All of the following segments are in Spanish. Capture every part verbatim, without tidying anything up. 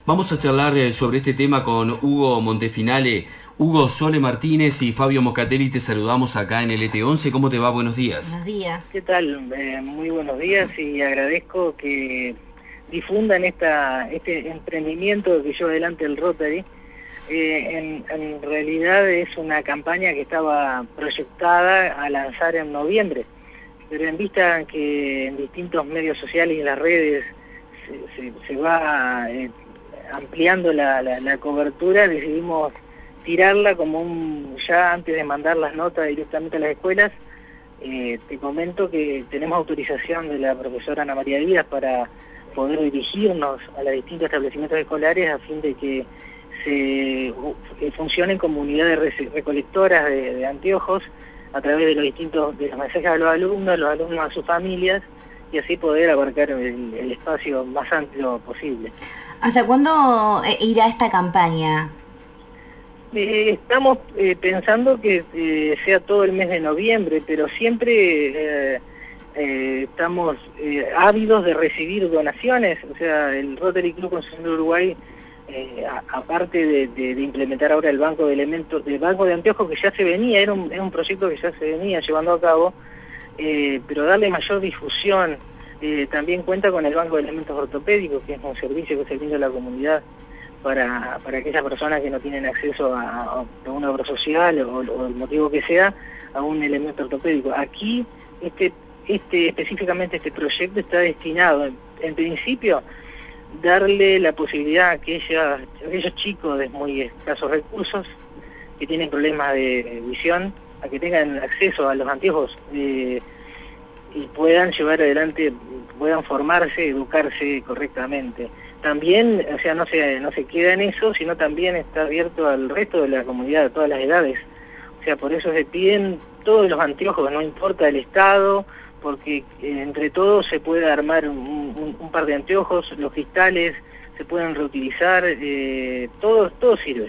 Vamos a charlar eh, sobre este tema con Hugo Montefinale. Hugo, Sole Martínez y Fabio Moscatelli, te saludamos acá en el E T once. ¿Cómo te va? Buenos días. Buenos días. ¿Qué tal? Eh, muy buenos días y agradezco que difundan esta, este emprendimiento que lleva adelante el Rotary. Eh, en, en realidad es una campaña que estaba proyectada a lanzar en noviembre, pero en vista que en distintos medios sociales y en las redes se, se, se va eh, ampliando la, la, la cobertura, decidimos tirarla como un, ya antes de mandar las notas directamente a las escuelas. Eh, te comento que tenemos autorización de la profesora Ana María Díaz para poder dirigirnos a los distintos establecimientos escolares a fin de que se que funcionen como unidades recolectoras de, de anteojos a través de los distintos de los mensajes a los alumnos, los alumnos a sus familias, y así poder abarcar el, el espacio más amplio posible. ¿Hasta cuándo irá esta campaña? Eh, estamos eh, pensando que eh, sea todo el mes de noviembre, pero siempre eh, eh, estamos eh, ávidos de recibir donaciones. O sea, el Rotary Club Concepción Uruguay, eh, a, aparte de, de, de implementar ahora el banco de elementos, del banco de anteojos que ya se venía, era un, era un proyecto que ya se venía llevando a cabo, eh, pero darle mayor difusión. Eh, también cuenta con el banco de elementos ortopédicos, que es un servicio que se brinda a la comunidad para, para aquellas personas que no tienen acceso a, a una obra social o, o el motivo que sea, a un elemento ortopédico. Aquí, este, este, específicamente este proyecto está destinado, en, en principio, darle la posibilidad a aquellas, a aquellos chicos de muy escasos recursos, que tienen problemas de visión, a que tengan acceso a los anteojos eh, y puedan llevar adelante, puedan formarse, educarse correctamente. También, o sea, no se, no se queda en eso, sino también está abierto al resto de la comunidad, a todas las edades. O sea, por eso se piden todos los anteojos, no importa el estado, porque eh, entre todos se puede armar un, un, un par de anteojos, los cristales se pueden reutilizar, eh, todo, todo sirve.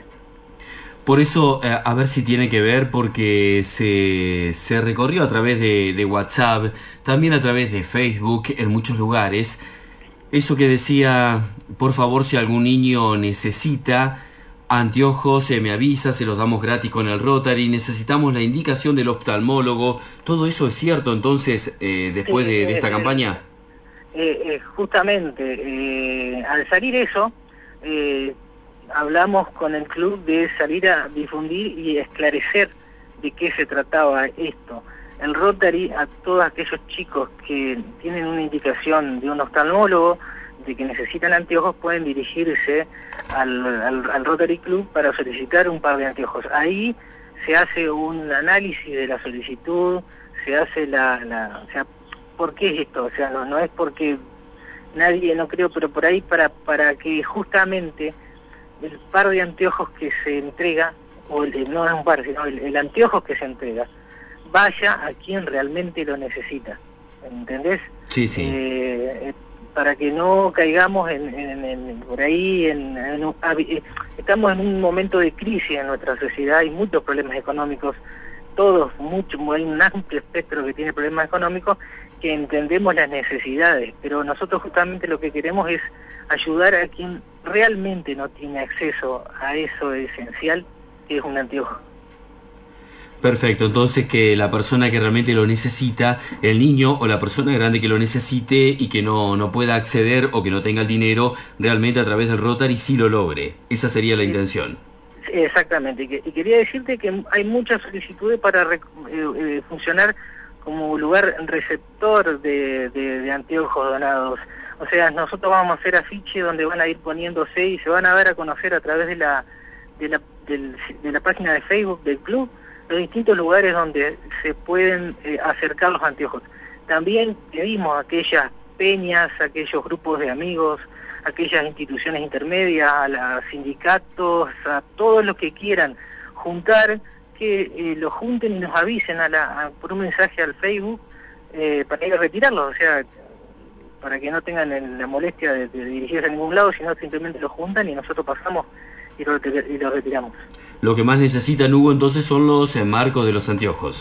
Por eso, eh, a ver si tiene que ver, porque se, se recorrió a través de, de WhatsApp, también a través de Facebook, en muchos lugares. Eso que decía, por favor, si algún niño necesita anteojos, eh, me avisa, se los damos gratis con el Rotary, necesitamos la indicación del oftalmólogo. ¿Todo eso es cierto entonces, eh, después de, de esta eh, campaña? Eh, eh, justamente, eh, al salir eso, eh, hablamos con el club de salir a difundir y esclarecer de qué se trataba esto. El Rotary, a todos aquellos chicos que tienen una indicación de un oftalmólogo de que necesitan anteojos, pueden dirigirse al, al, al Rotary Club para solicitar un par de anteojos. Ahí se hace un análisis de la solicitud, se hace la... la o sea, ¿por qué es esto? O sea, no, no es porque nadie, no creo, pero por ahí para, para que justamente el par de anteojos que se entrega, o el, no es un par, sino el, el anteojos que se entrega, vaya a quien realmente lo necesita, ¿entendés? Sí, sí. Eh, para que no caigamos en, en, en por ahí, en, en un, estamos en un momento de crisis en nuestra sociedad, hay muchos problemas económicos, todos, mucho, hay un amplio espectro que tiene problemas económicos, que entendemos las necesidades, pero nosotros justamente lo que queremos es ayudar a quien realmente no tiene acceso a eso esencial, que es un anteojo. Perfecto, entonces que la persona que realmente lo necesita, el niño o la persona grande que lo necesite y que no, no pueda acceder o que no tenga el dinero, realmente a través del Rotary sí lo logre. Esa sería la Sí, intención. Exactamente, y quería decirte que hay muchas solicitudes para eh, eh, funcionar como lugar receptor de, de, de anteojos donados. O sea, nosotros vamos a hacer afiches donde van a ir poniéndose y se van a dar a conocer a través de la, de la, del, de la página de Facebook del club, los distintos lugares donde se pueden eh, acercar los anteojos. También pedimos a aquellas peñas, a aquellos grupos de amigos, a aquellas instituciones intermedias, a los sindicatos, a todos los que quieran juntar, que eh, lo junten y nos avisen a la, a, por un mensaje al Facebook eh, para ir a retirarlos, o sea, para que no tengan el, la molestia de, de dirigirse a ningún lado, sino simplemente lo juntan y nosotros pasamos y lo, y lo retiramos. Lo que más necesitan, Hugo, entonces son los eh, marcos de los anteojos.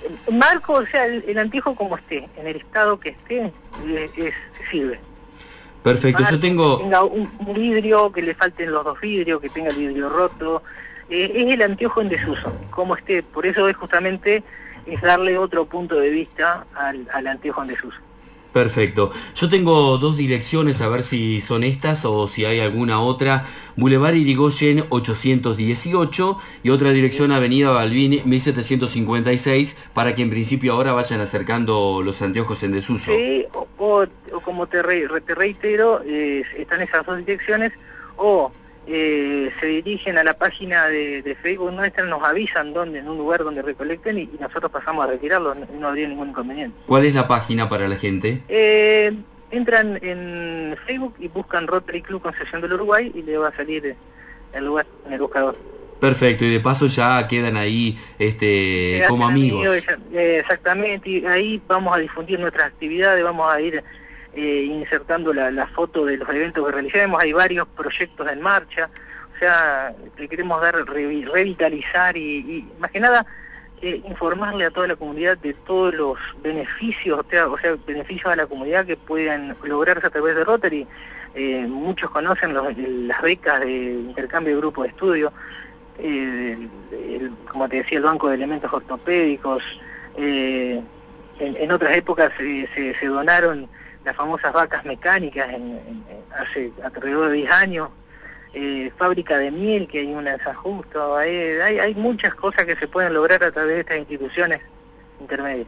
Marco, o sea, el, el anteojo como esté, en el estado que esté, eh, es, sirve. Perfecto, yo tengo... Que tenga un, un vidrio, que le falten los dos vidrios, que tenga el vidrio roto. Eh, es el anteojo en desuso, como esté. Por eso es justamente es darle otro punto de vista al, al anteojo en desuso. Perfecto. Yo tengo dos direcciones, a ver si son estas o si hay alguna otra. Boulevard Irigoyen ochocientos dieciocho y otra dirección Avenida Balbín mil setecientos cincuenta y seis, para que en principio ahora vayan acercando los anteojos en desuso. Sí, o, o, o como te, re, te reitero, eh, están esas dos direcciones, o eh, se dirigen a la página de, de Facebook nuestra, nos avisan dónde, en un lugar donde recolecten y, y nosotros pasamos a retirarlos, no, no habría ningún inconveniente. ¿Cuál es la página para la gente? Eh, entran en Facebook y buscan Rotary Club Concepción del Uruguay y le va a salir el lugar en el buscador. Perfecto, y de paso ya quedan ahí este, eh, como amigos. amigos eh, exactamente, y ahí vamos a difundir nuestras actividades, vamos a ir eh, insertando la, la foto de los eventos que realizamos. Hay varios proyectos en marcha, o sea, le queremos dar, re, revitalizar y, y más que nada eh, informarle a toda la comunidad de todos los beneficios, o sea, o sea, beneficios a la comunidad que puedan lograrse a través de Rotary. Eh, muchos conocen los, las becas de intercambio de grupo de estudio, eh, el, el, como te decía, el banco de elementos ortopédicos. Eh, en, en otras épocas eh, se, se donaron las famosas vacas mecánicas en, en, hace alrededor de diez años. Eh, fábrica de miel, que hay una en San Justo. Hay, hay, hay muchas cosas que se pueden lograr a través de estas instituciones intermedias.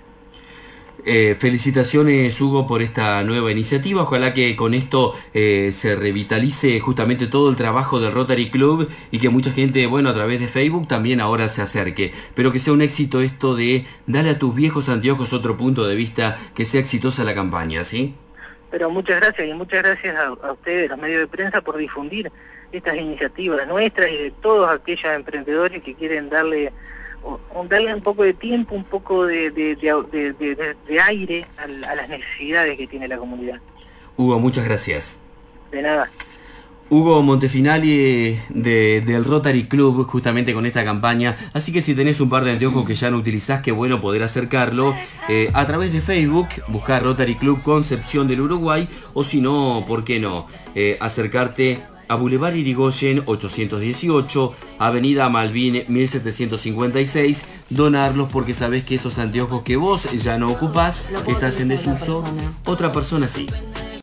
Eh, felicitaciones, Hugo, por esta nueva iniciativa. Ojalá que con esto eh, se revitalice justamente todo el trabajo del Rotary Club y que mucha gente, bueno, a través de Facebook también ahora se acerque. Pero que sea un éxito esto de darle a tus viejos anteojos otro punto de vista, que sea exitosa la campaña, ¿sí? Pero muchas gracias y muchas gracias a, a ustedes, los medios de prensa, por difundir estas iniciativas nuestras y de todos aquellos emprendedores que quieren darle... O, o darle un poco de tiempo, un poco de, de, de, de, de, de aire a, a las necesidades que tiene la comunidad. Hugo, muchas gracias. De nada. Hugo Montefinali de, del Rotary Club, justamente con esta campaña. Así que si tenés un par de anteojos que ya no utilizás, qué bueno poder acercarlo eh, a través de Facebook, buscar Rotary Club Concepción del Uruguay, o si no, ¿por qué no? Eh, acercarte a Boulevard Irigoyen ochocientos dieciocho, Avenida Malvin mil setecientos cincuenta y seis, donarlos porque sabés que estos anteojos que vos ya no ocupás, estás en desuso, otra persona sí.